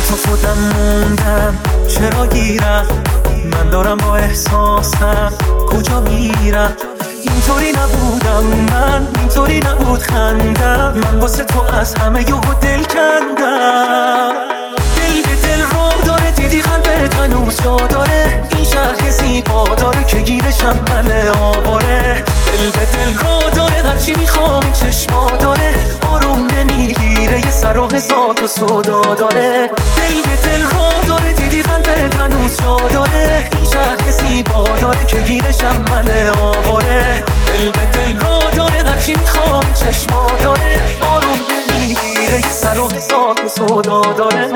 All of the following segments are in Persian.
تا خودم موندم چرا گیرم، من دارم با احساسم کجا میرم. اینطوری نبودم من، اینطوری نبود خندم، من واسه تو از همه یهو دل کندم. دل به دل رو داره، دیدی قلبت هنوز جا داره، این شهر زیبا داره که گیرشم منه آواره. دل به دل رو داره، هرچی میخوام این چشما داره، آروم نمیگیره یه سر و هزار و صدا داره. دل به دل رو داره، دیدی قلبت هنوز جا داره، این شهر زیبا داره که گیرشم منه آواره. دل به دل رو داره، هرچی میخوام چشما داره، آروم نمیگیره یه سر و هزار و صدا داره.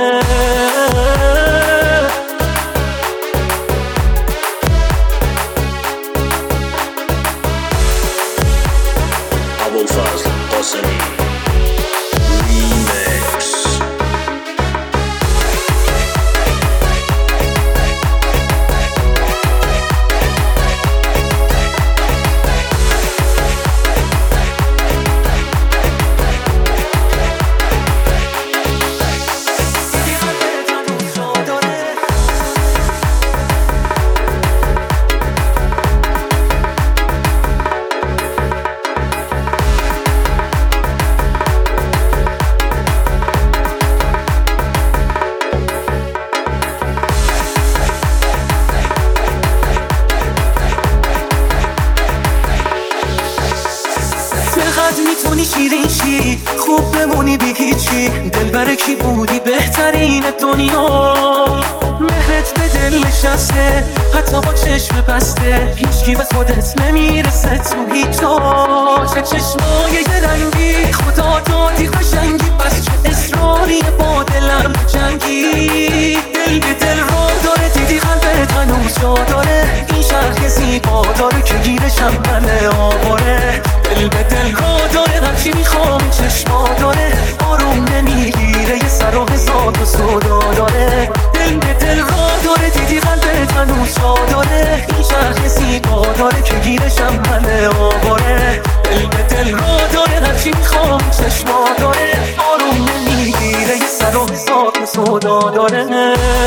ابوالفضل قاسمی ریمیکس. میتونی شیرین شی، خوب بمونی بی هیچی، دل بر کی بودی بهترین دنیا. مهرت به دل نشسته حتی با چشم بسته، هیچکی به خودت نمیرسه تو هیچ جا. چه چشمای یه رنگی خدا دادی قشنگی، بس چه اصراری با دلم جنگی. دل به دل رو داره، دیدی قلبت هنوز جا داره، این شهر زیبا داره که گیرشم منه آواره. دل به دل رو داره، هرچی میخوام چشما داره، آروم نمیگیره یه سر و هزار و صدا داره. دل به دل رو داره، دیدی قلبت هنوز جا داره، این شهر زیبا داره که گیرشم منه آواره. دل به دل رو داره، هرچی میخوام چشما داره، آروم نمیگیره یه سر و هزار و صدا داره.